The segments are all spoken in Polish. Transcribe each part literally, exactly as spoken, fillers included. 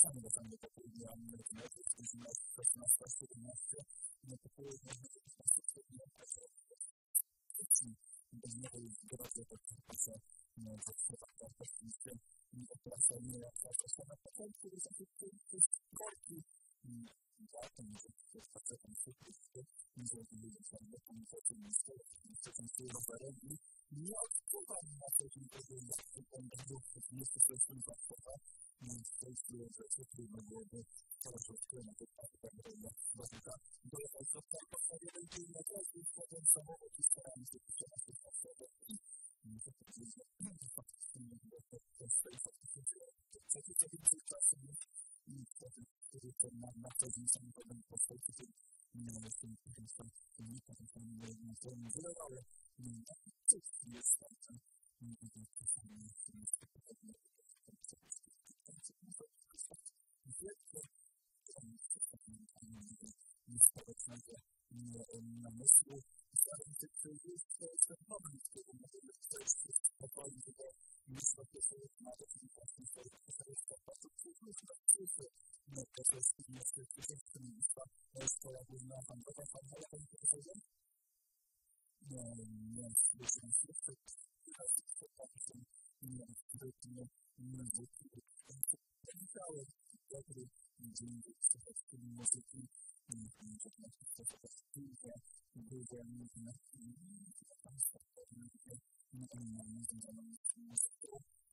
czasami do samego popołudnia meczu, szesnasta siedemnaście, na popołudnie szesnasta siedemnaście, bez niego jest grodzie, to się w sklepach oczywiście operacja nie jak zawsze na początku, jest jakieś korki, zatem, że facetą wszystko, nie żeby wiedzieć, jak to nie chcecie nisko, chcecie się rowerem i nie odczuwam na to, że to jest zawsze ten dwóch, jeszcze to jest ten zawsze, więc to jest rzeczy, trudno byłoby troszeczkę na to tak, tak, jak dotyka. Dojechać do tego, co nie będzie na to, i potem samochód i staramy się przytrzymać się na sobie i muszę powiedzieć, że faktycznie nie było to w tej faktycznie, że chcecie sobie więcej czasu i wtedy, kiedy to na co dzień samochodem po prostu nie jest tym tym wynika, to tam na to nie wylewało, coś jest tam, i to czasami jest podobne, społecznego namysłu. Zdaje się, że jest ten moment, kiedy możemy coś spokojnie tego myślę, że to jest nawet i właśnie to jest to jest po prostu przyjemność na przyjemność. No to jest jeszcze przyjemność ministra szkoła główna handlowa, handlowa, pani to powiedział? Nie, nie, jeszcze nie jest to teraz jest to tak, że nie jest to nie nie jest to widziałem dobry dzień w muzyki i że to jest to taka studia duża na tam spokojnie nie nie związana z muzyką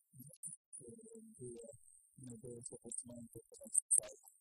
było nie było to poznane to teraz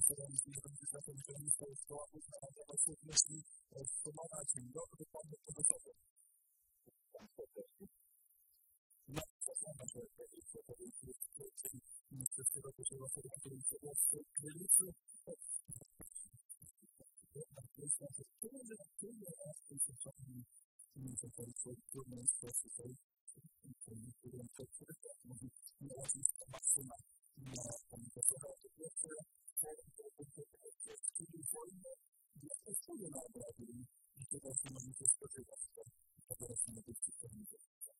referencji, będzie zakończenie swojej szkoły, znalazła właśnie myśli wspomagać dobry pomysł tego tego. Ja przekonam, że to jest to, co jest czyli Ministerstwo Kultury Federacji Federacji Krylicy, jednak to jest nasze trudne, trudne aspekty, co między tym trudnym sposób, którym przeczyta, mówi, nie ładnie informacje na profesora, to jest studium wojny, dla posługu na obrazie i teraz nie mamy się spodziewać, to teraz nie będzie się spodziewać.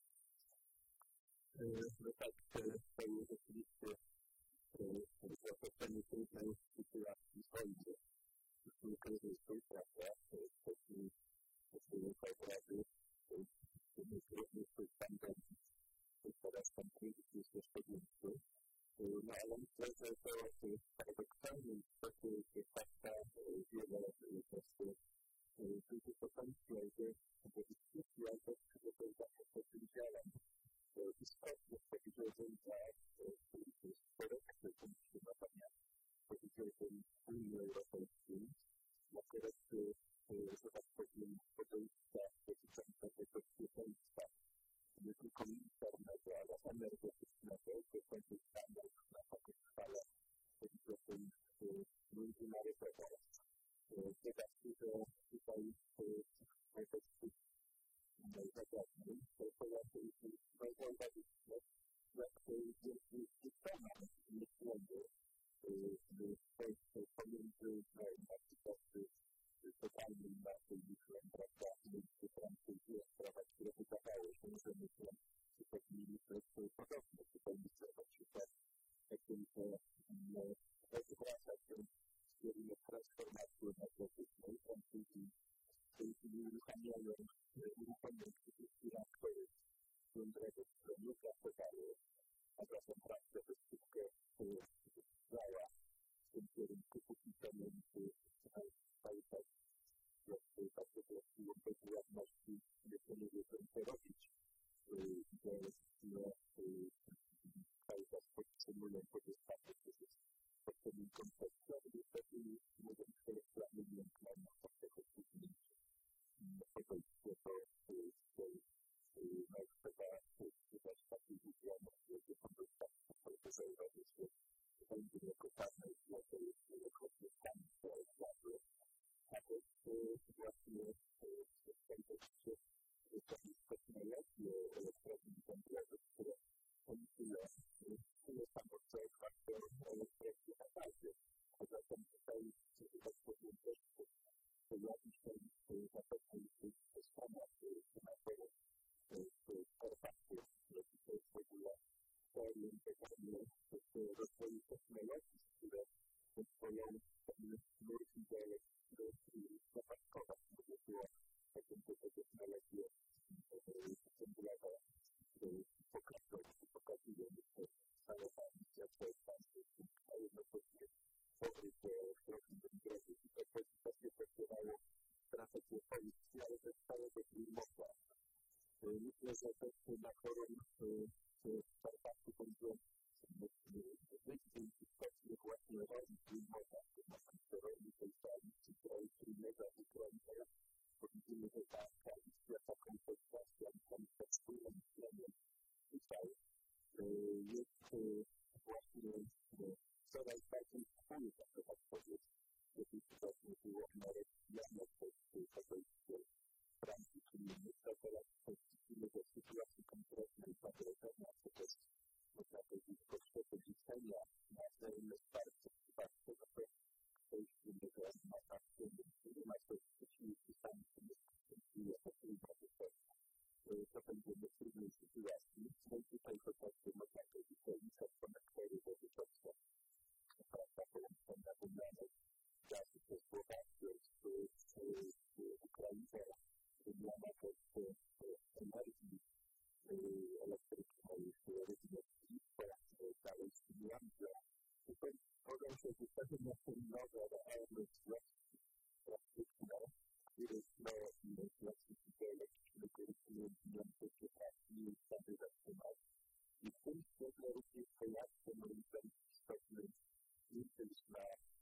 No tak, to jest rzeczywiście zaproszenie trudnej sytuacji wojny. Nie każdy jest tej prawda, to jest taki obrazy, trudnych pandemii, teraz tam kryzys jest jeszcze większy. No ale myślę, że to jest paradoksalnie, niestety jest taka wiele właśnie tylko potencjał, że dyskusja też przygotowywa się po tym działam. Istotnie powiedziałbym, że to jest korekty funkcjonowania powiedziałbym Unii Europejskiej na korekty, że tak powiem, podejścia dotyczącego bezpieczeństwa nie tylko militarnego, ale energetycznego, to będzie standard na takiej skale powiedziałbym międzynarodową. Zobaczcie, że tutaj najbardziej najzagadniej to pojawiło zauważyliśmy, jak wielki dystans myślenia w Polsce pomiędzy na przykład totalnym naszym myślem, prawda, między Francuzją a sprawa, które wydawało się, że myślę, że powinni być podobne. Tutaj myślę na przykład jakimś rozwraca się kierunek transformacji energetycznej. Francuzi w tej chwili uruchamiają uruchomią wszystkie reaktory jądrowe, które nie pracowały, a zatem praca to wszystko działa w tym kierunku, póki co między cały czas jakby takie właściwie bezładności jeszcze nie wiedzą co robić, że cały czas podtrzymują pozostawy, którzy pod tym koncepcją i wtedy mówiąc kolekcjonalnie klanu tego później podejście do no trzeba czytać takie widziane, że pozostawy podejrzewa, że będzie jako czarne i złote jest wielokrotnie państwo władzy, a to właśnie w kontekście takich technologii elektrowni węglowych, które emitują tyle samo co faktor elektrowni na gazie, a zatem tutaj tak powiem też pojawi się zapewne w Stanach senatorów w Karpacie, że to jest w ogóle zorientowanie w rozwoju technologii, które pozwolą pewne nurki zapaskować, żeby było taką technologię węglowe pokazują jeszcze salowami światłowcami, a jednocześnie powrót do elektrowni węglowych i to takie popierało strategię policji, ale też całego filmowa. Myślę, że też na forum w Karpacie będzie wyjść istotnych właśnie roli filmowa, na przykład roli tej koalicji koalicyjnego w Ukrainie, bo widzimy, że ta koalicja, ta konfrontacja, ta wspólne myślenie tutaj jest właśnie coraz bardziej wspólna, to tak powiedzieć. Jeśli właśnie było na rozwijane przez podejście Francji, czyli myślę teraz przeciwnie do sytuacji konkretnej zagrożenia, czy też można powiedzieć potrzeby liczenia na wzajemne wsparcie, wsparcie na to przejście do matacyjnym, czyli ma to przeciwnie sami sobie przeciwnie efektywne wysokie. To będziemy w trudnej sytuacji. No i tutaj chociażby można powiedzieć, że liczać konektory dotyczące praca połączenia wymiany gazu przez Słowację z Ukrainą, wymiana też energii elektrycznej, również z dalej z Finlandią. Tutaj mogą się wystawić na tym nowe, realne związki praktyczne, które no, związki geologiczne, które istniejące się pracy i wtedy zatrzymać. I w tym świetle również pojawia się moim zdaniem istotny impuls na forum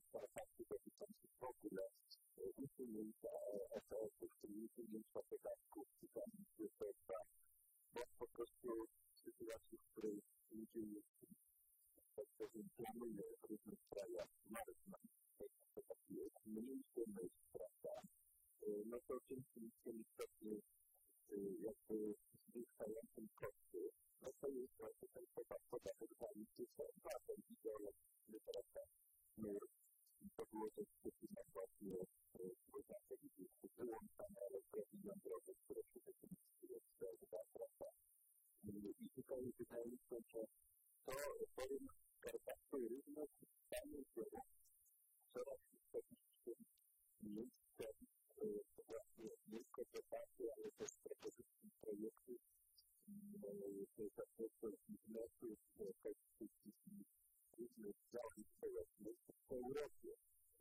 Skarpaty dotyczących w ogóle usunięcia efektów, czyli usunięcia podatków, czy tam wysoka, bo po prostu w sytuacji, w której ludzie tak powiem, planują w różnych krajach marżę, to taki jest mniejszy myśl, prawda, no to dzięki tym istotnie jakby zwiększającym koszty, no to jest właśnie ten podatek granicy C O dwa, ten ideologiczny teraz mur. To było też przeciwne właśnie podatek wyłączania elektrowni jądrowych, które się wykorzystują w C O dwa, prawda. I tutaj wydaje mi się, że to forum Karpackie również stanie się coraz istotniejszym miejscem właśnie nie tylko debaty, ale też propozycji projektów, zakresu biznesu, perspektyw różnych działań społecznych w Europie,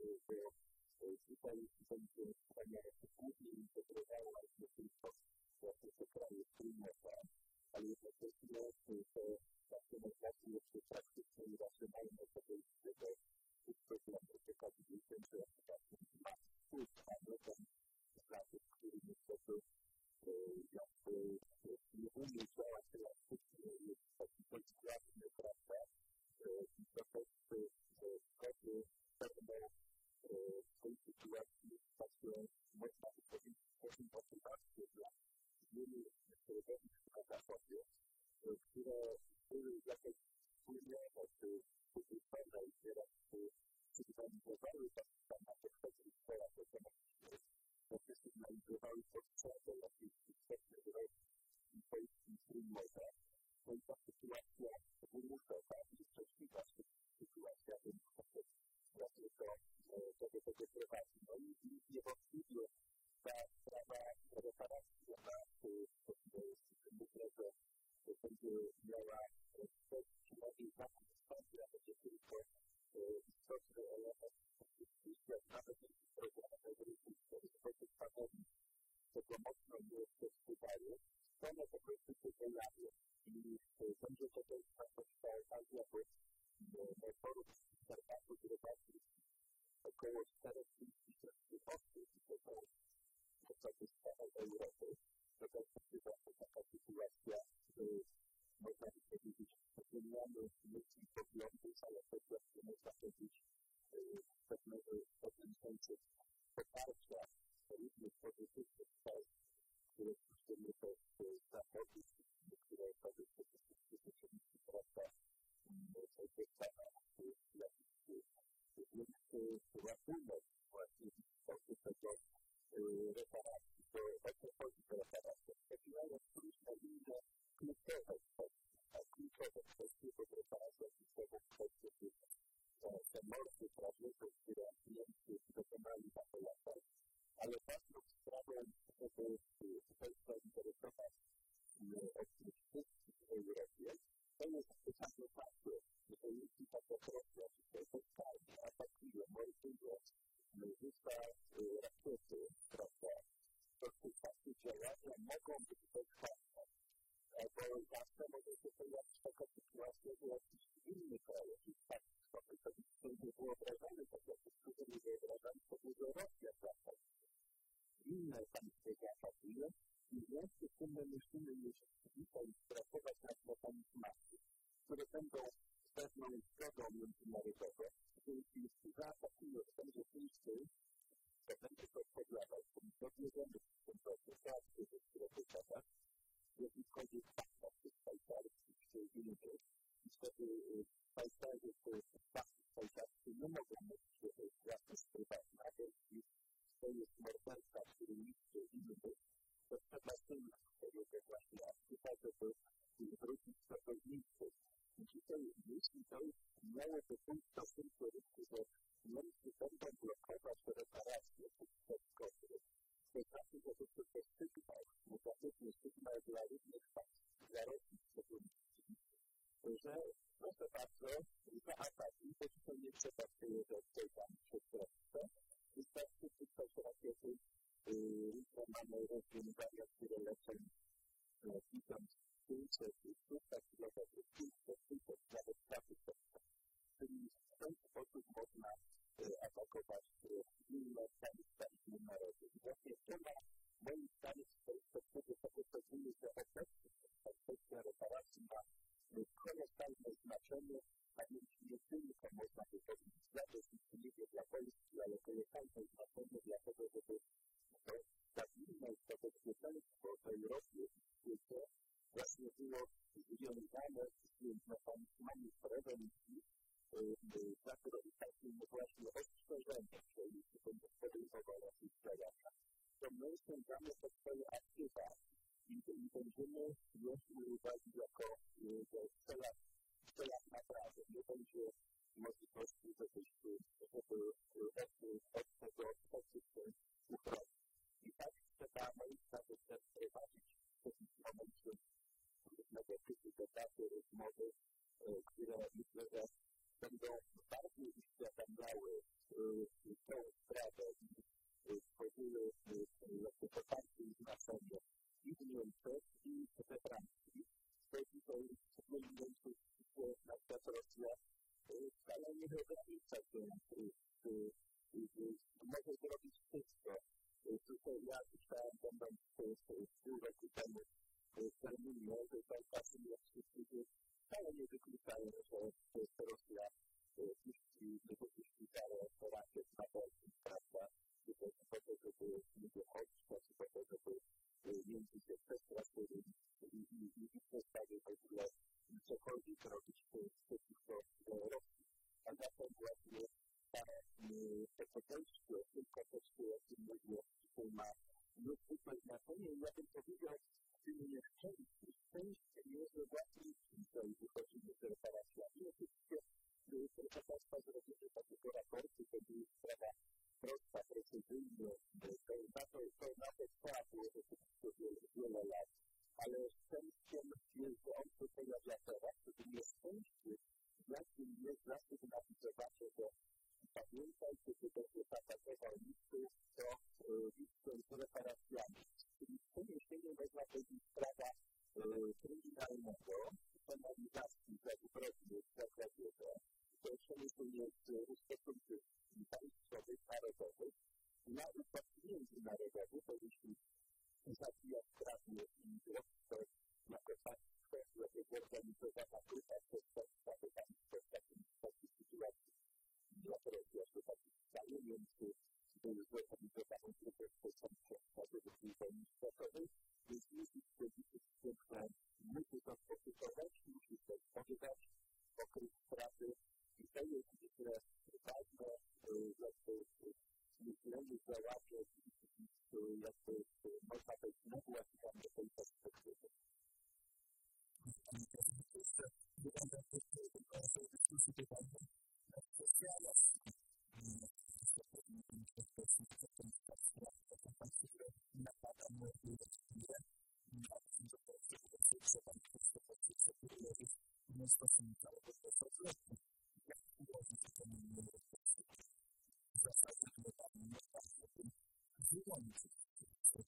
bo tutaj będzie Unia głównie integrowała nie tylko właśnie te kraje Trójmorza, ale jednocześnie te takie najbardziej jeszcze praktyczne i racjonalne podejście do tych problemów pokazujących, że właśnie ma wpływ na ten zakup, który niestety jakby nie umie działać elastycznie, jest taki bezwładny, prawda, i to też wtedy pewną w tej sytuacji takie można by powiedzieć pewną motywację dla wielu środowisk na Zachodzie, które były jakoś wpłynione, czy wyglądały i teraz sygnalizowały tak na podstawie szkołach ekonomicznych, że sygnalizowały potrzebę jakiejś istotnej roli w polskim Trójmorza. No i ta sytuacja wymuszowa i szczęśliwa sytuacja wymuszowa właśnie to do tego prowadzi. No i niewątpliwie ta sprawa reparacji, ona myślę, że będzie miała przynajmniej taką istotę, a będzie tylko istotny element dyskusji, jak nawet jeśli programy europejskie, sposób pandemii, tego mocno nie wpływają, to one po prostu się pojawią. I będzie to też taka okazja, bo na forum Karpatów Globalnych około cztery tysiące osób, to są w zasadzie z całej Europy, to też jest taka sytuacja, można by powiedzieć, wymiany myśli poglądów, ale też właśnie można powiedzieć w pewnym sensie poparcia różnych pozytywnych spraw, które słyszymy też z Zachodu, które osoby specjalistyczne, prawda, wystawa jakiś większy rachunek właśnie w istocie tego reparacji, to o co chodzi o reparację. Zaczynają różne inne kluczowe kwestie, a kluczowe kwestie to reparacja kluczowe kwestie te morsy prawnicze, które klienci dokonali na to latach, ale ważną sprawą, żeby tutaj zainteresować od wszystkich w Europie, to jest pytanie takie, że jeśli taka Rosja tutaj totalnie atakuje, morduje, rzuca rakiety, prawda, to te takie działania mogą być bezpłatne. Bo zawsze może się pojawić taka sytuacja, że jakiś inny kraj, jakiś taki sobie sobie nie wyobrażamy, tak jak sobie nie wyobrażamy, to będzie Rosja zaatakuje. Inne państwo zaatakuje i w związku z tym my musimy już dzisiaj pracować nad mechanizmami, które będą pewną zgodą międzynarodową, że jeśli zaatakuje w tym rzeczywiście, to będzie to odpowiadać, czyli dobierzemy w tym procesie, które wypada, jeśli chodzi o fakta tych szwajcarskich czy innych, i wtedy szwajcarzy czy fakty szwajcarskie nie mogą mieć własność prywatna, a jeśli to jest morderca, który niszczy innych, to trzeba sięgnąć tego właśnie aktywa, żeby wrócić do pewnicy. I dzisiaj, jeśli to miałoby pójść do tym kierunku, że Niemcy będą blokować reparacje tych szkodów, to znaczy, że to jest sygnał, negatywny sygnał dla różnych państw, dla Rosji szczególnie, że proszę bardzo, za ataki, to tutaj nie trzeba przyjeżdżać tam przez granicę, wystarczy pisać rakiety, różne mamy rozwiązania, które lecą tysiąc pięćset, trzysta kilometrów, pięćset, tysiąc, nawet dwa tysiące. Czyli w ten sposób można atakować inne państwa i inne narody. I właśnie to ma moim zdaniem z perspektywy tego, co dzieje się obecnie, ta kwestia reparacji ma kolosalne znaczenie, a więc nie tylko można by powiedzieć dla bezpieczeństwa dla Polski, ale kolosalne znaczenie dlatego, żeby to stabilność, to bezpieczeństwo w Europie i w świecie właśnie było związane z mechanizmami prewencji, takim właśnie ostrzeżeniem, czyli będzie podejmowana tych działania. To my sięgamy po swoje aktywa i będziemy mieli uwagi jako w celach naprawy. Nie będzie możliwości, żebyśmy, żeby od tego odchodzić się uchronić. I tak trzeba moim zdaniem też prowadzić w tym momencie różnego typu debaty, rozmowy, które myślę, że będą bardziej uświadamiały tę sprawę i tworzyły jakby poparcie i znaczenie i w Niemczech, i we Francji. To dzisiaj w Niemczech na przykład Rosja wcale nie ogranicza się, może zrobić wszystko. Tutaj ja słyszałem, będąc pół roku temu w terminie, że Kaukazy Niemcy wcale nie wykluczają, że Rosja puści, nie wypuści parę rakiet na Polskę, prawda? Czy to po to, żeby nie dochodzić, czy po to, żeby Niemcy się przestraszyli i przestali w ogóle cokolwiek robić przeciwko Rosji. A zatem właśnie to podejście, tylko podejście, o którym mówię, tutaj ma niezwykłe znaczenie. Ja bym powiedział, w tym nieszczęściu, szczęście jest, że właśnie dzisiaj wychodzimy z reparacjami. Oczywiście proszę Państwa zrobienie takiego raportu, to była sprawa prosta, precyzyjnie, to na to trzeba było rzeczywiście wiele lat, ale szczęściem jest, że on się pojawia teraz, czyli nieszczęście, jakim jest zawsze napisowanie, że pamiętajcie, że będzie atakował Niemcy, to Niemcy z reparacjami. Czyli przeniesienie można powiedzieć prawa kryminalnego, penalizacji za zbrodnie za kradzieże, to przeniesienie z stosunków państwowych, narodowych na układ międzynarodowy, to jeśli zabija sprawnie i robice jako państwo, jako zorganizowana grupa przestępstwa, to państwo w takiej sytuacji jak Rosja, to taki cały Niemcy był zorganizowaną grupą przestępstwa, żeby był wojny światowej, więc musi powiedzieć, że musi to spotykować, musi to spotykować, okryć straty i to jest myślę ważne, jakby myślenie działacze, jakby można powiedzieć nagłaśniam do tej perspektywy. Jeszcze wygląda to, że dyskusji pytania na specjalne napada na chwilę, na tym, że to jest trzeba jest mnóstwo całego procesu. Jak ułożyć to w zasadzie globalnie nie bardzo wyłączyć to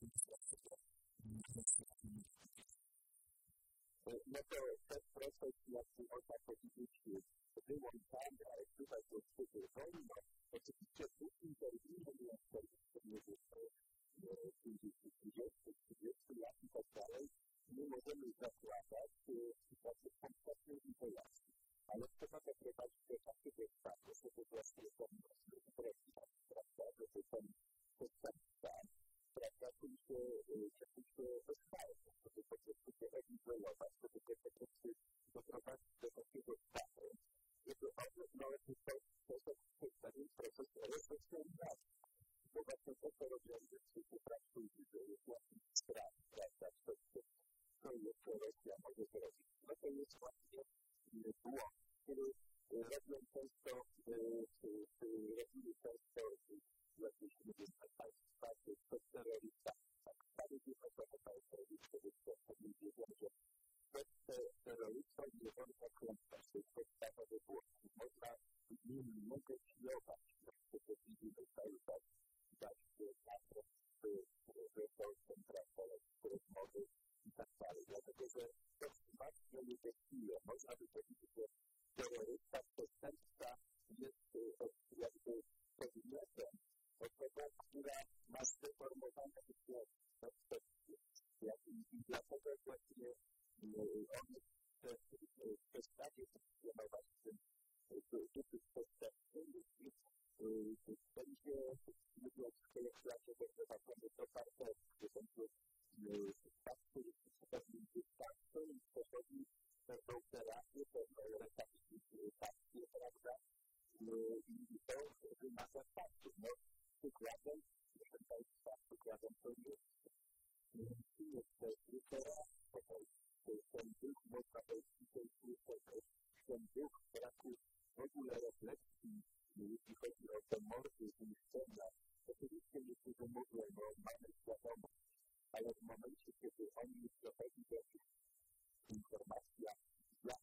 no to ten proces, jak można powiedzieć, wyłączany, ale tutaj to jest wolno. Oczywiście Putin terminy nie pięćdziesiąt, trzydzieści lat i tak dalej, nie możemy zakładać takiej konkretnej integracji. Ale trzeba zaprowadzić do takiego stanu, żeby właśnie ten prezydent, prawda, żeby ten przestępca, prawda, który się rozważa, żeby po prostu się izolować, żeby po prostu doprowadzić do takiego stanu, żeby on, no, to jest pewien proces resocjalizacji. Bo właśnie to, co robią wszyscy Francuzi, to jest właśnie strach, prawda, co jeszcze Rosja może zrobić. No to jest właśnie błąd, który robią często, robili często jakieś, nie wiem, państwa, czy terrorystami. Tak, ale nie ma tego terrorystów, który wiedzą, że bez terrorystów nie wolno klęskać, to jest podstawowy błąd. Można z nim negocjować, jak to widzimy cały czas, dać naprost, że to są rozmowy i tak dalej. Dlatego, że to właśnie nie testuje. Można by powiedzieć, że terrorysta, przestępca jest jakby zdeformowane takie perspektywy. I dlatego właśnie one przestanie funkcjonować w tym duchu perspektywy i będzie, mówiąc kolokwialnie, wprowadzony do parteru, gdzie będzie wystarczy pewnym dystansem i przechodzi pewną terapię, pewną rehabilitację, prawda? I to wymaga czasu. No, przykładem, proszę Państwa, przykładem to jest jest teraz, ten duch, można powiedzieć, ten duch braku w ogóle refleksji, jeśli chodzi o te mordy i scena. Oczywiście niektórzy mówią, no mamy świadomość, ale w momencie, kiedy oni już dochodzi do tych informacji, jak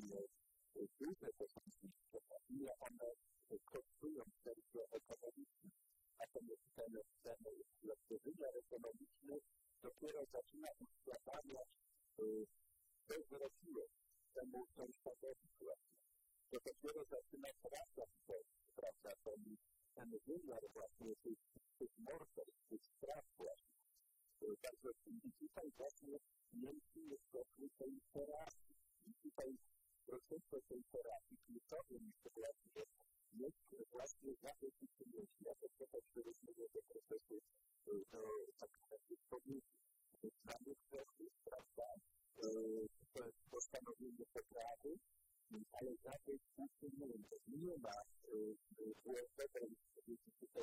duże to są zniszczenia, ile one kosztują serce ekonomiczne, natomiast ten, ten wymiar ekonomiczny dopiero zaczyna uświadamiać to zwróciłeś temu sąsiadowi właśnie. To dopiero zaczyna wracać to, prawda, ten, ten wymiar właśnie tych, tych morderstw, tych spraw właśnie. Także i tutaj właśnie Niemcy jesteśmy tej terapii. I tutaj procesie tej terapii kluczowym jest właśnie, jest właśnie zadośćuczynienie. Ja to trochę przeróżnię do procesu do takich powiedzieć. Znamy kwestii, prawda, postanowienie poprawy, ale zadośćuczynienie nie ma błędnej, tutaj,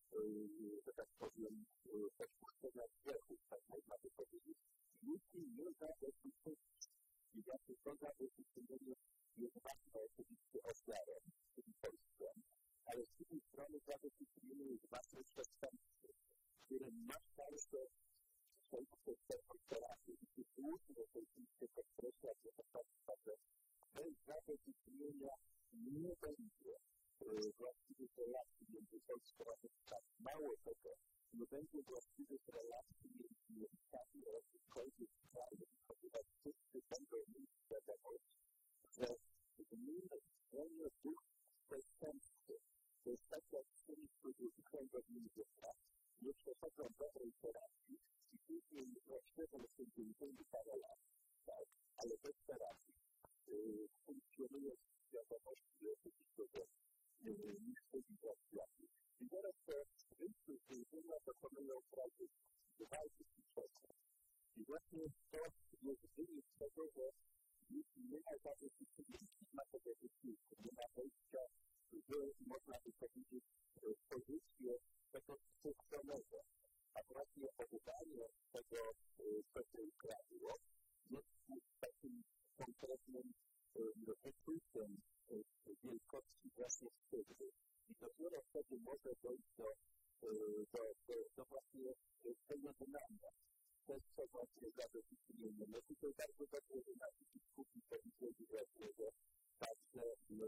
że tak powiem, odpuszczenia grzechów, tak można by powiedzieć, jeśli nie zadośćuczynienie. I właśnie to zadośćuczynienie jest ważne oczywiście ofiarą, czyli Polską, ale z drugiej strony zadośćuczynienie jest ważne przestępstwem, które ma szansę przejść przez tę terapię i się słusznie oczywiście podkreślać, że to Państwa, że bez zadośćuczynienia nie będzie właściwych relacji między Polską a Niemcami. Mało tego, nie będzie właściwych relacji między Niemcami a jakimkolwiek krajem, ponieważ wszyscy będą mieć świadomość, że w nim zmienia duch przestępstwa. To jest tak, jak ci, którzy idą do więzienia, nie przechodzą dobrej terapii i później siedzą w tym więzieniu parę lat, tak? Ale bez terapii funkcjonuje świadomość i oczywiście, że niszczyli rozwiaty. I teraz te wyjście z więzienia dokonują prawie dwadzieścia procent. I właśnie to jest wynik tego, że jeśli nie ma zadośćuczynienia, nie ma tego wysiłku, nie ma wejścia w, można by powiedzieć, pozycję tego skrzywdzonego, a właśnie oddanie tego, co się ukradziło, jest takim konkretnym wyczuciem wielkości właśnie skrzywdy. I dopiero wtedy może dojść do, do, do, do właśnie pojednania. To jest to właśnie zadośćuczynienie. No tutaj bardzo dobrze, że nasi biskupi powiedzieli właśnie, że także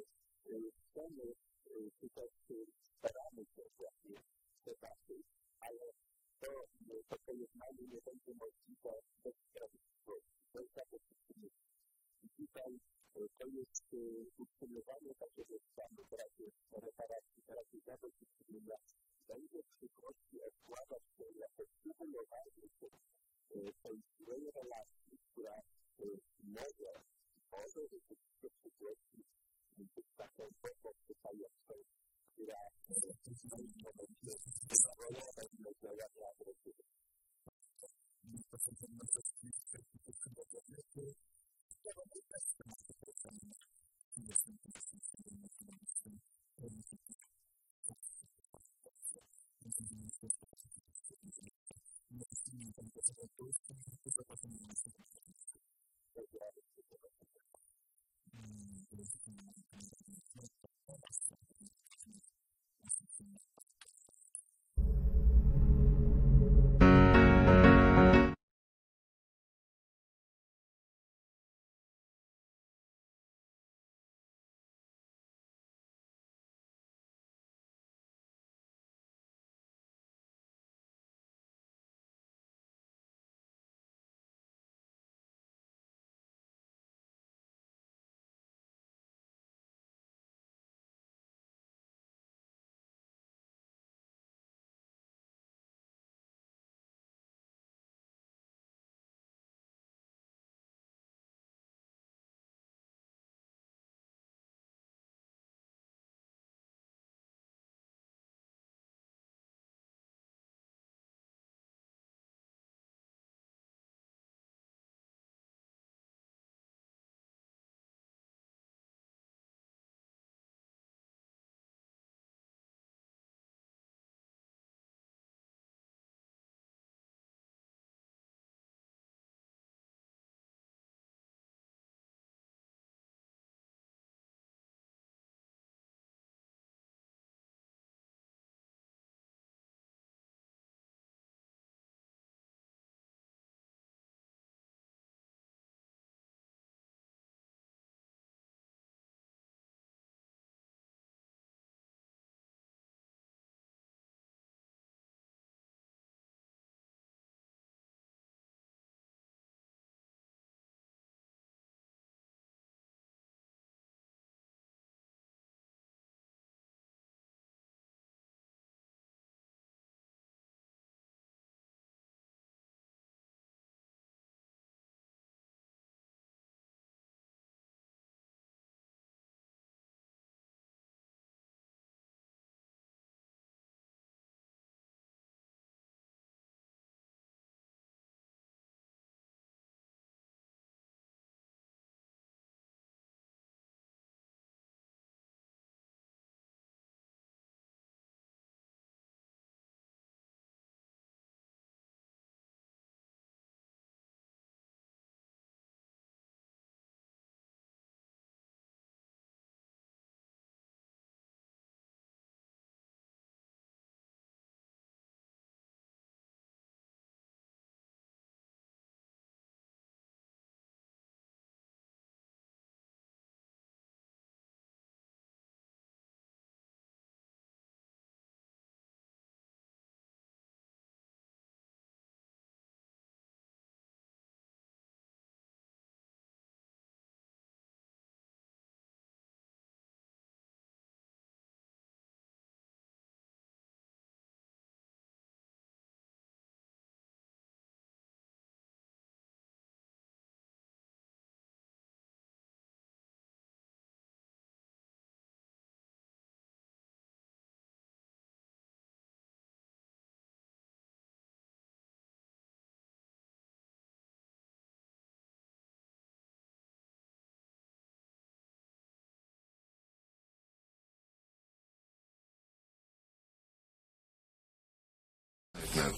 chcemy tutaj staramy się właśnie debaty, ale to, to pojednanie nie będzie możliwe bez sprawiedliwości, bez zadośćuczynienia. I tutaj to jest utrzymywanie takiego stanu w razie reparacji, w razie zadośćuczynienia będzie w przyszłości odkładać się jako stymulowanie tej złej relacji, która może, może rzeczywiście w przyszłości być taką formą pytającą, która w tym momencie wywołała inne działania agresywne. To są te nasze skrypty, które są robione, które są też tematy pracowne. Nie są to następne, nie są to kropka net.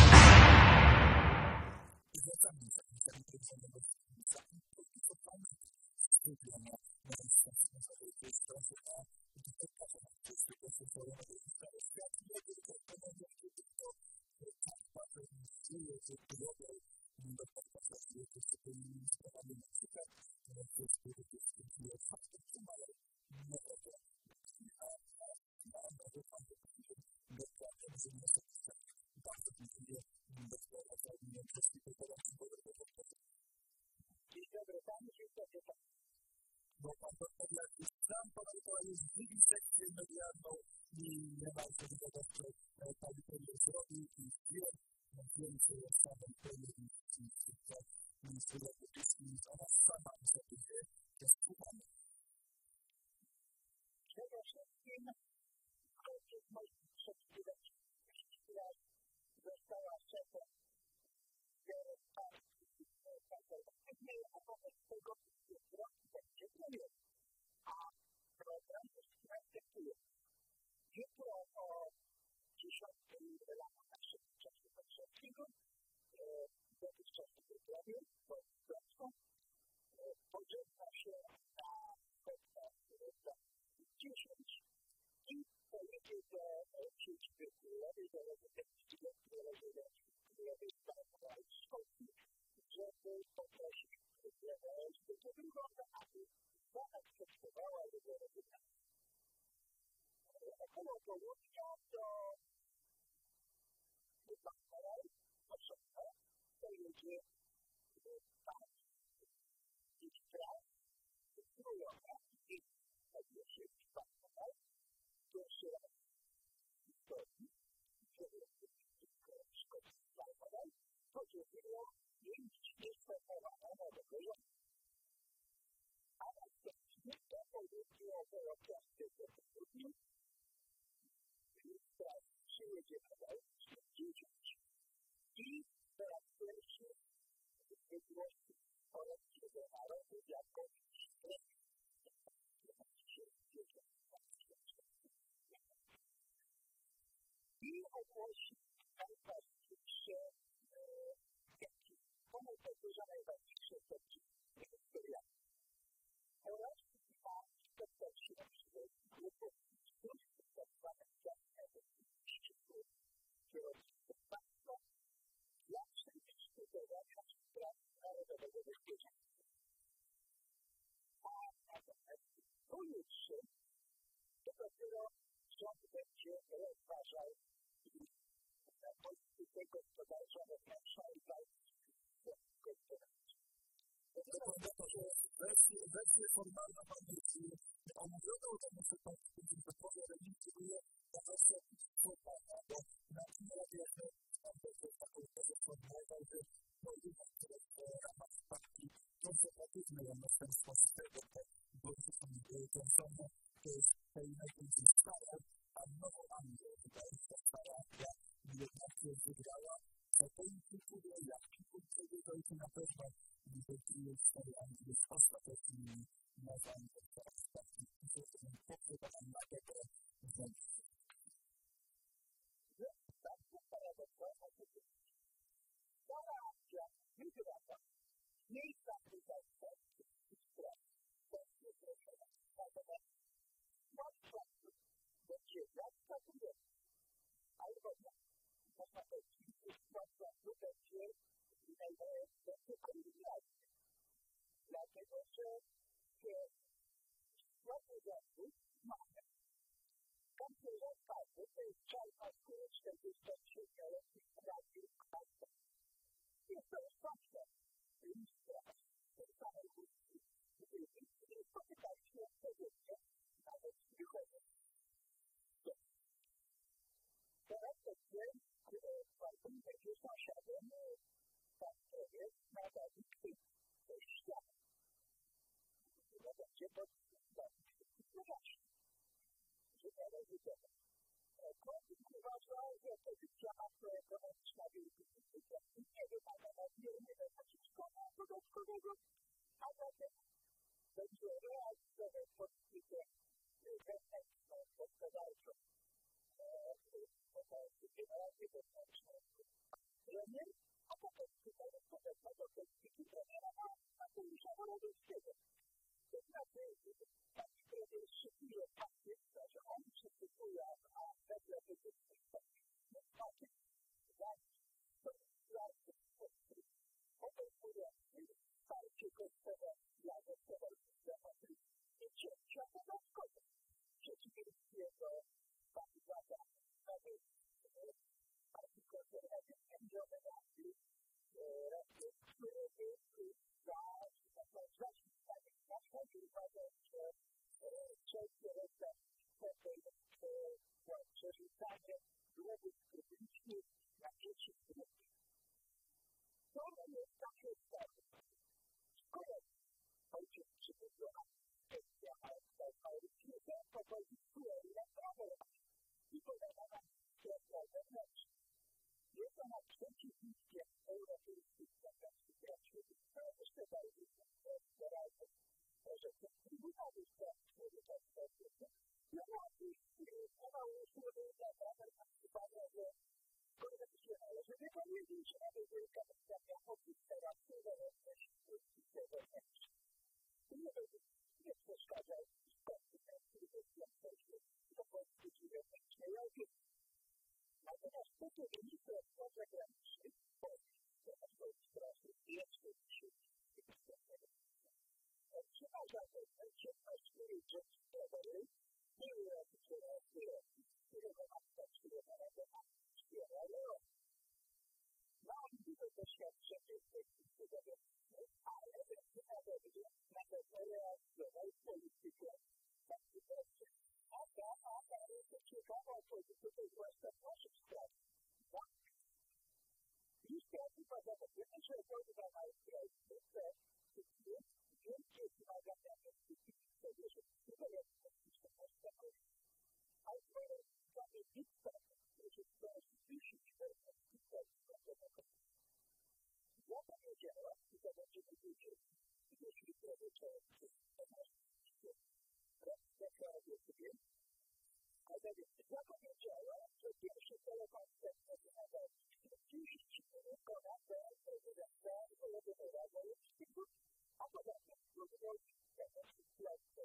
Wersję formalną audycji omówioną, to muszę powiedzieć, że powiem, że nie czuję na wersję formalną, bo na tym razie tam będzie taką wersję formalną, że powiedzmy, że w ramach takiej konserwatywnej, a następstwo z tego, bo to są tej najbardziej stare, a nową Anglię, wydaje się, ta stara Anglia jednak wygrała. To implikuje, jak implikuje, to jest na pewno implikuje w tej Anglii w ostatecznym nazwaniu teraz taki poprzedany na tego wręcz. Tak, to paradoksalna sytuacja. Stara Anglia wygrała miejsca wygrała w sprawie. To jest rozwiązane. Natomiast łatwo będzie jak takuje, albo nie. Można powiedzieć, że sytuacja będzie najlepsza kombinacja. Dlatego, że sytuację rządu mamy. Każdy rozkazy to jest czarna skóra czterdziestotrzyletnich radnych państwa. Jest to zawsze ministra samej Unii. I spotykali się codziennie, nawet wychodzą. Teraz to jest bardzo będzie sąsiadem państwowy na zanik świata. To będzie podstawowy. Że należy do tego. Kończyk uważa, że pozycja makroekonomiczna Wielkiej Brytanii nie wymaga nadmiernego naciskania podatkowego, a zatem będzie realizować politykę wewnętrzną, gospodarczą, generalnie to znaczy premier, a potem tutaj odpowiednio do techniki premiera na Mateusza Morawieckiego. To znaczy, taki premier szykuje pakiet, że on przystępuje, a media wybuchnie pakiet dla obejmuje wsparcie kosztowe dla gospodarki i cięcia podatkowe. W przeciwieństwie do kandydata nowej partii konserwatywnej Johnny Anglii, który za zaświadczenie na wschodzie uważa, że wszelkie reszta przerzucanie długów publicznych na dzieci grupy. To jest takie sprawy. Skoro ojciec przybywa kwestia Małyszyka, to pozostuje na prawo i polega na światła zewnętrzne. Jest ona przeciwnikiem europejskich standardów praw człowieka, jeszcze bardziej liberalnych, że ten Trybunał Praw Człowieka w Polsce próbował usługi dla prawa nazywania, że konwencje należy wypowiedzieć, aby Wielka Brytania odzyskała suwerenność polityce wewnętrznej. Nie przeszkadza istotnym inwestycjom do polityki wewnętrznej opieki. Natomiast po to minister spraw zagranicznych Polski, na swoich sprawy jeszcze dzisiaj przeważa ciemność rzeczywistości, były oficjalne wyroki, którego matka przyjechała do Sierra Leone. Ma on duże doświadczenie w technice zagranicznej, ale będzie podobnie na pewno realizował politykę konstytucji. A ta, a ta jest ciekawa polityka, zwłaszcza w naszych sprawach. Już teraz uważamy, że wojna na Ukrainie to jest wielkie wymagania konstytucji, że nie jest konstytucja polska. A skoro mamy dyktat, który chce zdusić wojnę konstytucji, ja powiedziałam, że to będzie wiedzieć, jeśli to deklaruje sobie, ale ja powiedziałam, że pierwszy telekoncert nazywa trzydzieści minut ponad prezydenta Władimira Zełenskiego, a potem próbował jakoś sytuację.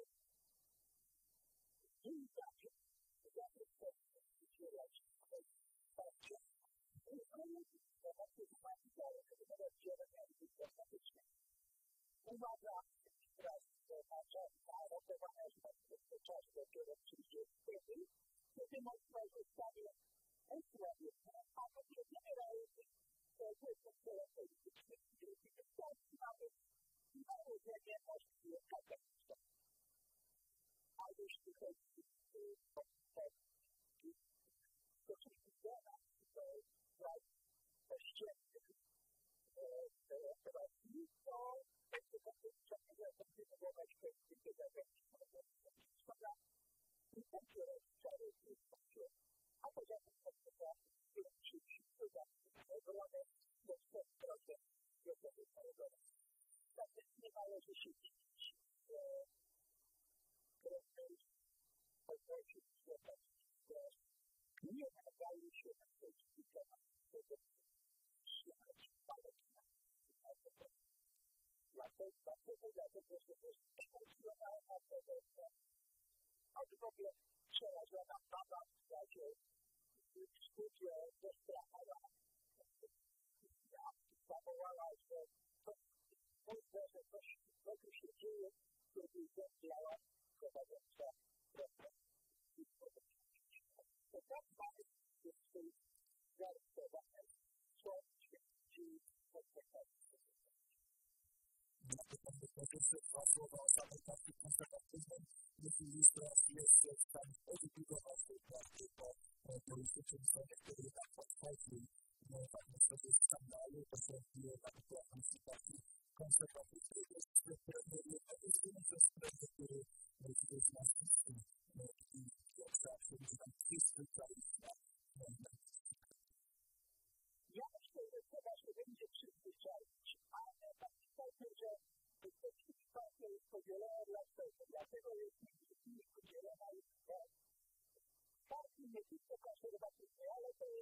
I tak, zaproszono udzielać wsparcia. I koniec tematów humanitarnych rozdzielenia dyplomatycznych. Uwaga, raz na czas narodowana jest czas dopiero trzydzieści wtedy, kiedy można zostanie usławiona, a potem generalnie to polityczne polityki Polski mamy nałożenie możliwe katastrofy. A jeśli chodzi o to, co się dzieje, to władz ościennych operacji, to będzie dotychczas kontynuować kwestię zagranicznego sprawa i będzie cały system, a poza tym potrzeba zwiększyć obronę do sto procent gotowych narodowych. Zatem nie należy się dziwić, że Kreml odnosi się do tego, że nie nadaje się na politykę tego trzymać palenia. Dlatego, dlatego, że to jest emocjonalna pogoda, a w ogóle przerażona baba w składzie studia dostała, zawołała, że to może, że coś znowu się dzieje, kiedy zemdlała prowadząca proces. To tak mamy jest zarysowane, co świadczy o konsekwencji. Dwa słowa o samej partii konserwatywnej. Jeśli już teraz jest w stanie pozytywować tej partii, to politycznym sobie, który tam podchodzi, tak sobie skandalu, to się odbije na dyplomacji partii konserwatywnej. Jest premier jednego z tym, że jest premier, który jest nazwiskiem i zawsze jest tam przyzwyczajony na ja myślę, że trzeba się będzie przyzwyczaić, ale pamiętajcie, że partia jest podzielona dlatego, dlatego jest między innymi podzielona jest partii nie tylko konserwatywnej, ale to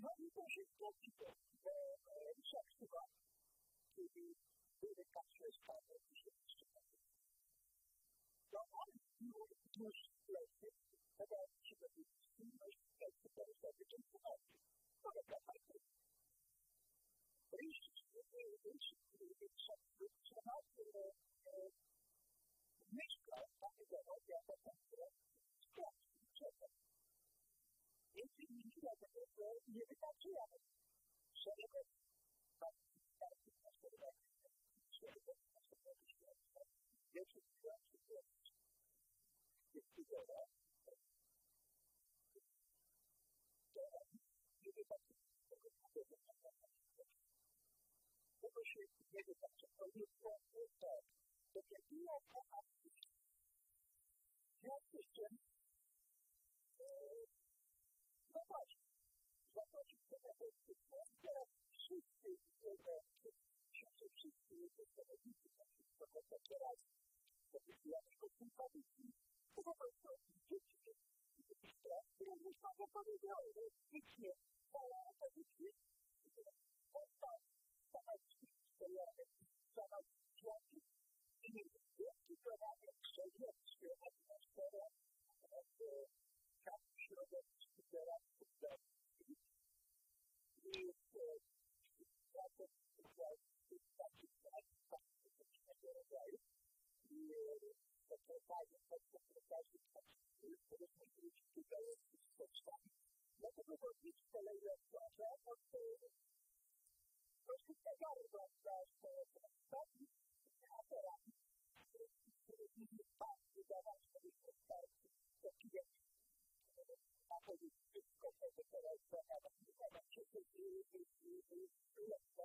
No i to się zgodzi, bo Ryszard chyba, kiedy były takie sprawy, to się jeszcze to on już w lesie, chyba się dowiedzieć, już w lesie, to jest jakby dziękuję. To jest jak najpierw. Ryszard, Ryszard, Ryszard, myślał, tak wiadomo, jak to będzie, sprawdzić, czego. Jeśli nie widać tego, to nie wystarczyło. Szerego, tak, tak, tak, tak, szerego, tak, tak, tak, jeśli widać, to jest widowa, to nie wystarczy tego, tego się nie wystarczy. To jest to, to jest to, to akcji. W związku z czym, no właśnie, zobaczyć to na to, teraz wszyscy, wszyscy, wszyscy, wszyscy, to teraz, to jest jako sympatyki, to po prostu dzieci, które już tak powiedziały, że dzieci, ale to dzieci, to tam, sama historia, sama dzieci, i dzieci, to nawet przewiedzcie, atmosfera, tam środowisk, teraz, i jako taki taki rodzaju i to fajnie, to każdy który tutaj jest spotkany. Dlatego to jest kolejna sprawa, bo to jest ciekawe dla społeczeństwa a teraz który nie tak wydawać sobie spotkać taki jak a to jest wszystko, co to teraz zapada, zapada się to jest lepsze,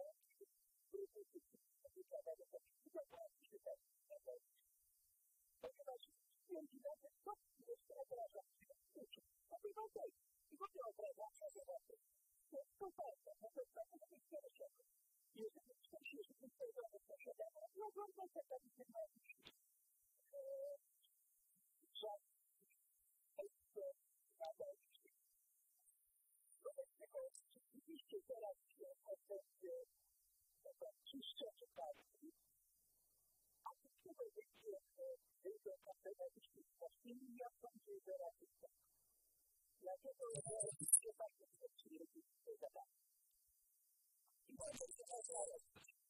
ponieważ stwierdzi na to, co jest obraża a to jest okej. I to nie obraża, a to jest okej. To jest to fajne, no to jest tak, to jest pierwszego. Jeżeli ktoś jest wystawiony do siadania, no to jest tak, jak się ma że jest nadal wobec tego rzeczywiście teraz będzie czyszczę czytelni, a z tego będzie wyjdę na tego wyświetlenia i ja sądzę, że raczej tak. Dlatego się bardzo przyjęli te zadania. I bardzo się nazywają.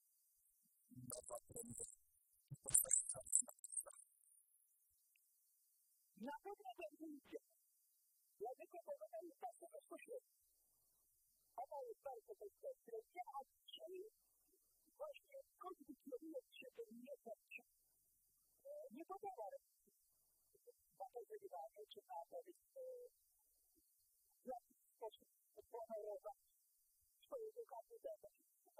Na pewno będzie idzie. Dlatego ona jest bardzo bezpośrednia. Ona jest bardzo bezpośrednia, a dzisiaj właśnie każdy kieruje się do mnie zawsze. Nie podoba zapowiedziane, czy nawet w jakiś sposób honorować swojego kandydata.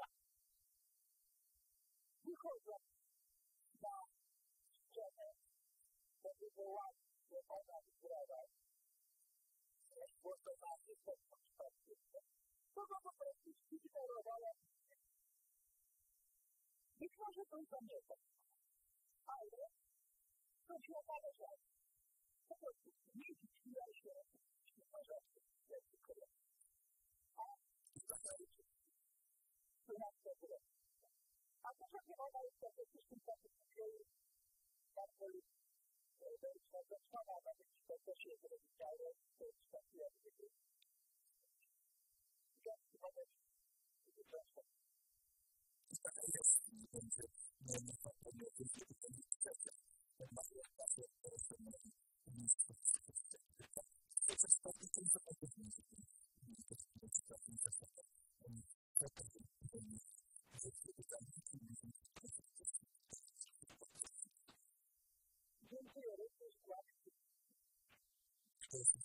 Wychodzą na scenę do wywołania, że ona wygrała głosowanie pod konstytucją. To go po prostu zignorowała. Być może to i pamiętam, ale to się należało. Po prostu nie dziwiła się, że może być kolej. A zaczęliśmy na to było. A to, że ona jest po prostu sympatyczna, bardzo jest zatrzymana, nawet to, co się zrobiło, to jest takie jak gdyby. I tak chyba też jest prosto. I tak jest, będzie nie ma to nie będzie to nie trzecie. Jak ma się takie rozwiązanie, to nie jest to wszystko. To jest taki ten zapewne, że to jest taki zasada. To tak jest, to jest, że to jest tam, dziękuję również za to jest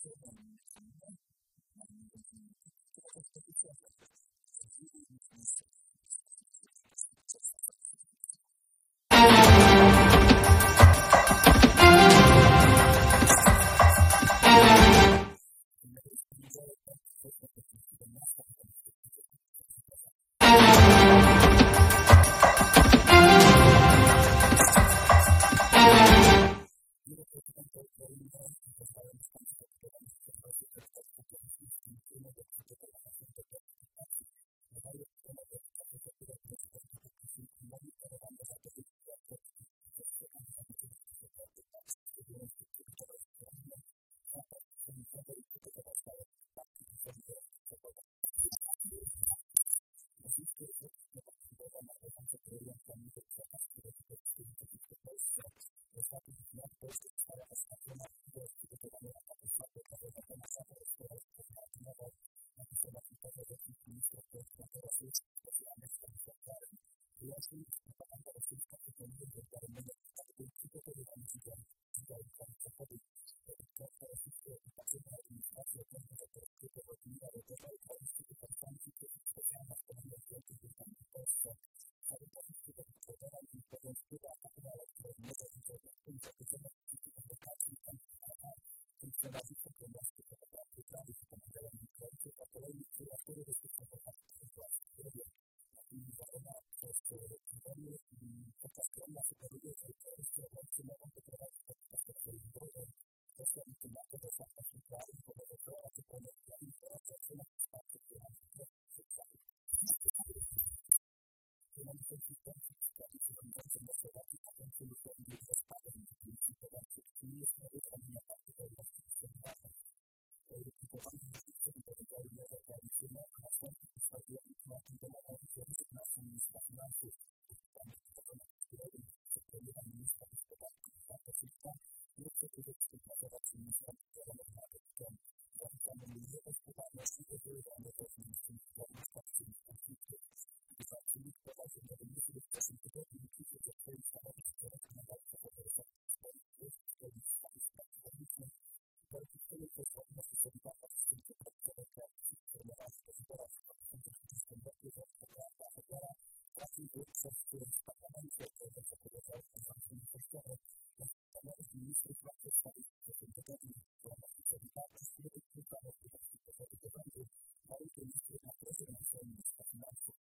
konsystencji sprawy przewodniczącej Maserati, a ten absolutnie zaspadem i podatki, nie jest na praktykę właściwie ważne. Typowanie inwestycji powiedzieli, że realizujemy następnie przedstawiła informacyjną ryzyk naszym ministra finansów, tam na której przedstawiła ministra gospodarki i Santofiska, nie chce krytycznie pracować z ministrem zielonym na wytyczeniu. Zapisane nie gospodarności wywoływane też ministrem zgodnictwa przy konflikcie. Wystarczyli wprowadzić do wyniku w pierwszym tygodniu i kilku ze swoich stanowisk rekomendacji zawodowych swoich wpływ w zgodnictwa i spraw publicznych. Weryfikują też odnośnie sobie data w tym tygodniowej reakcji formowanej do wyborów w dwa tysiące dwudziestym roku za Federalna Federa trafił do przez którym w parlamencie do zapowiedział konsumpcyjny kościoły na stanowisk ministrów ma przedstawić w tym tygodniu formowanej sobie data z których kilka możliwości powodu do rządu mają ministrów na prezydencie ministra finansów.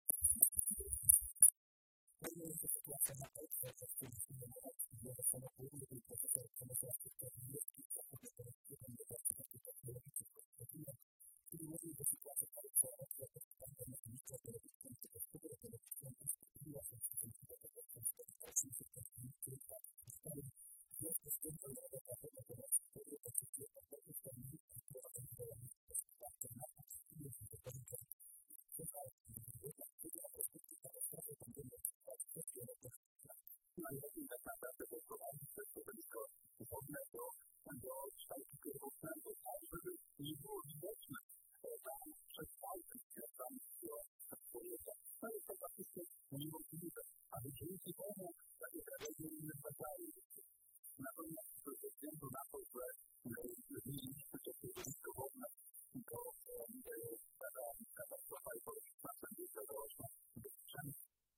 Pewnie jest to sytuacja na Polsce, że w tym filmować i wiele samochodów i profesor Przemysław Krzysztof-Milewski zachowuje to rozkrytą do Uniwersytetu Technologicznych Konstytucyjnych, który mówił, że sytuacja w Polsce oraz jako pandemia mikrotelewizją czy też teletelewizją uspokójła się w stosunku do tego, co w społecznym systemie kilka historii. W związku z tym, że Europa Zona teraz wtedy oczywiście odpowiedzi w terminie wprowadzenia działania gospodarcze na akcyjnie z wypowiedźą chyba jednak chyba perspektywa katastrofy pandemii od kwestii elektrycznych. Najlepiej tak naprawdę doprowadzić do środowiska wodnego do kształtu pierwotnego, tak żeby nie było widoczne tam przez palce, które tam było wspólnota. To jest to faktycznie niemożliwe, aby dzięki temu takie tragedia nie zdarzały. Natomiast ze względu na to, że zmieniliśmy to środowisko wodne, to taka katastrofa i to czasem jest doroczna bezpieczeństwo.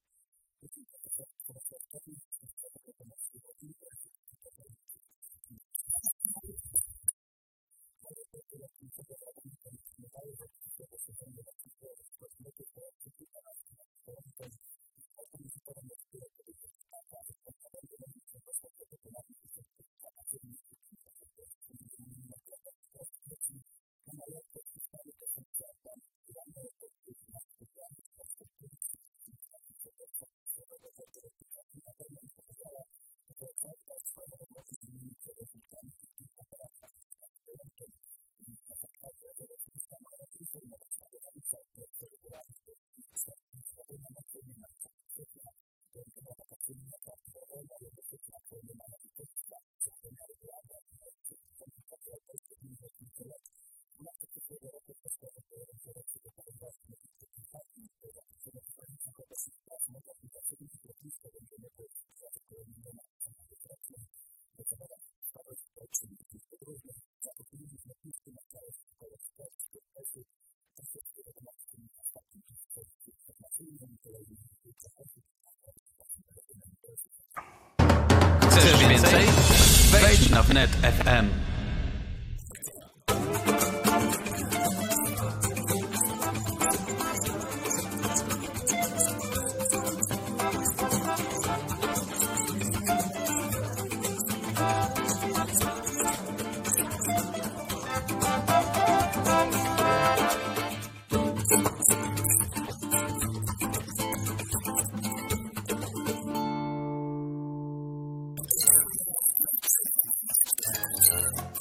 Chcesz więcej? Wejdź na wnet kropka f m. Thank you.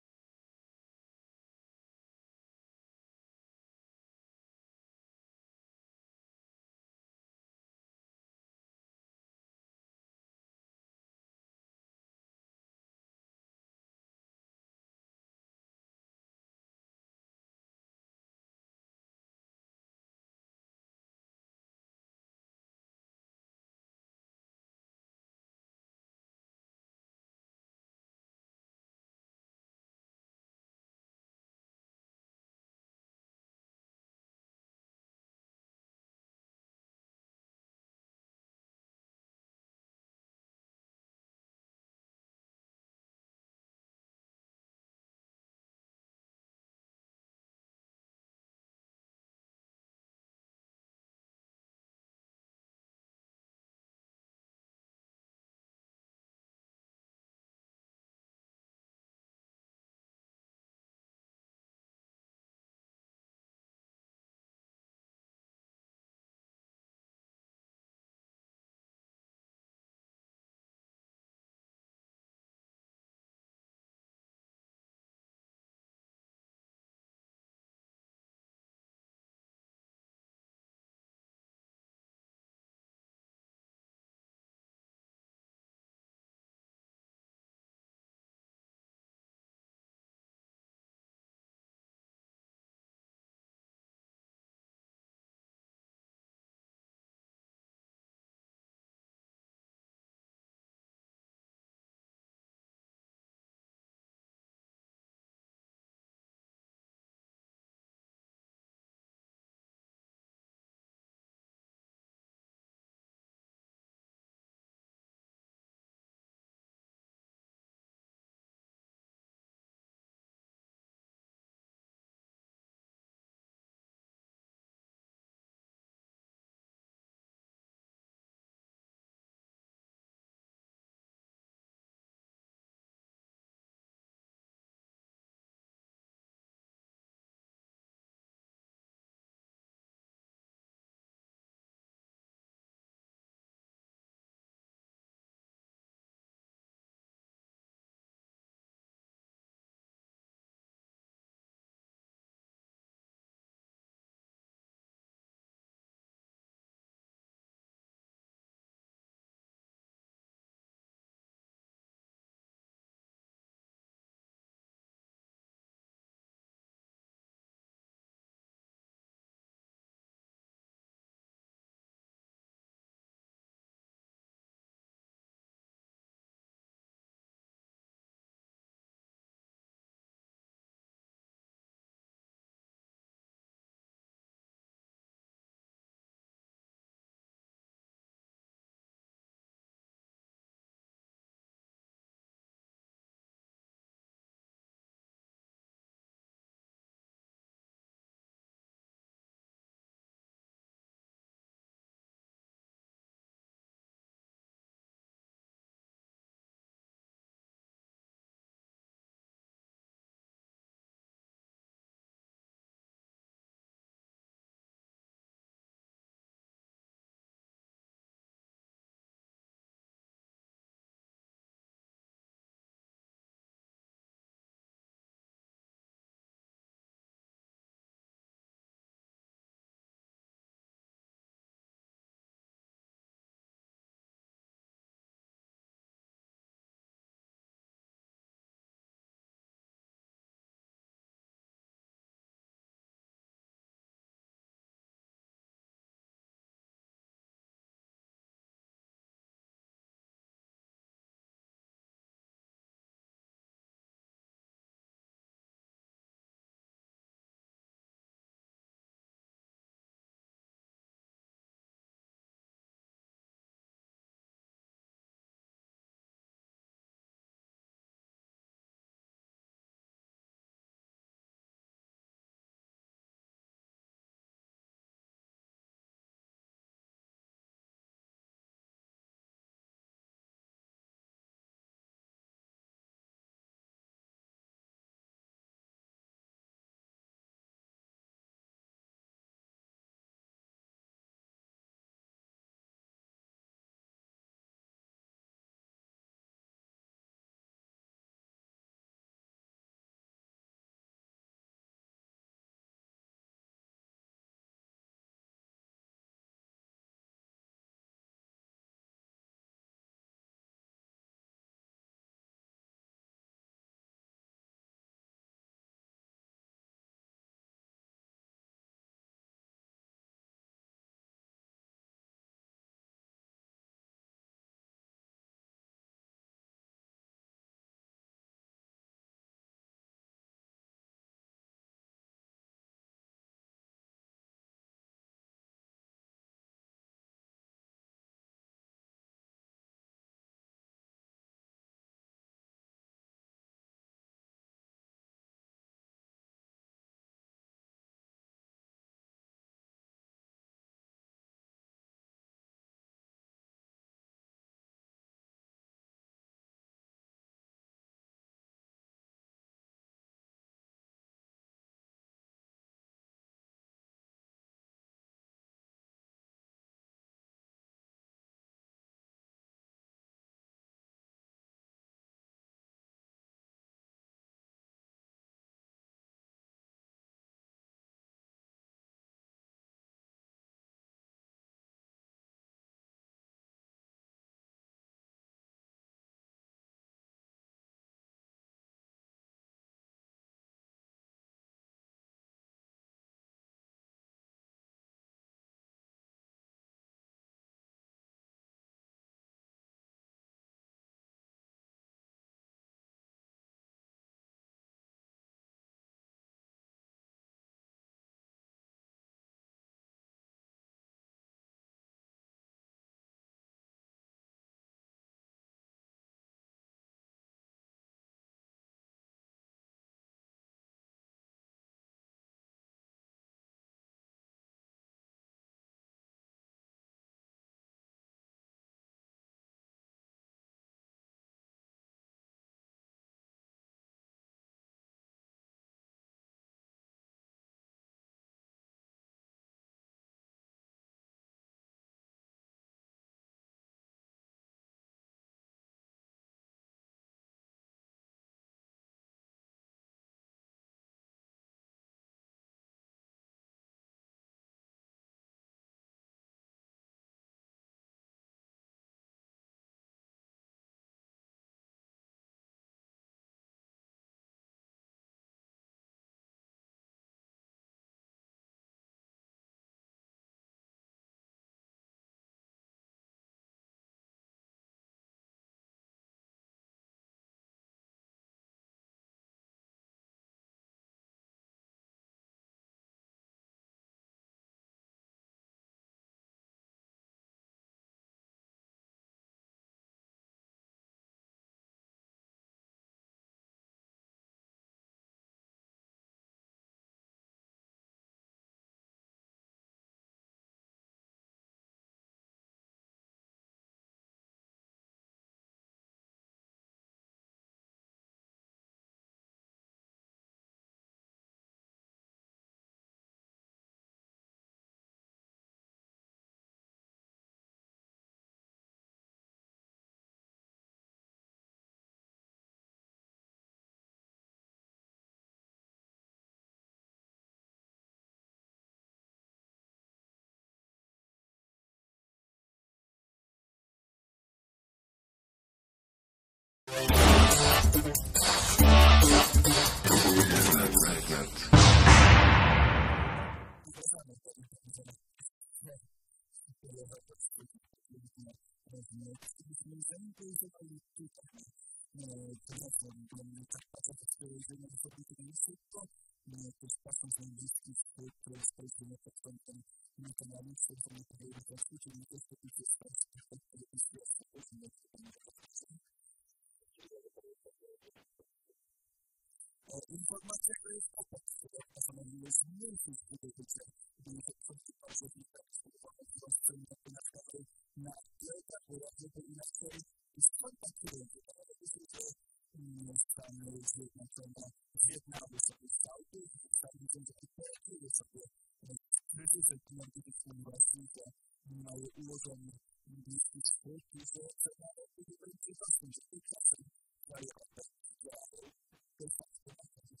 Informacja, która jest obecna, to są jest mniejszej skuteczności, gdy jest kwalifikacja na przykład na wielkach, żeby inaczej skąd takie ludzie, że Stany Zjednoczone Wietnamu sobie kształty, Stany Zjednoczone Wietnamu sobie kryzys energetyczny Rosji, że mają ułożony bliski wschód i że nawet nie będzie właśnie, że tych czasem daje efekt działają. To jest tak, to jest tak.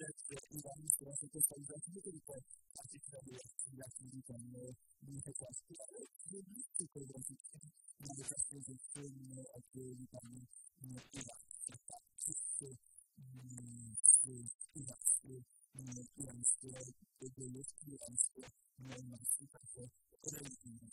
Iran se questa identità che poi particolarmente attivati come di questa quindi si credo che una delle esposizioni a cui l'Italia non è che iranske, iranske ideologi, iranske normativ, tako relativno.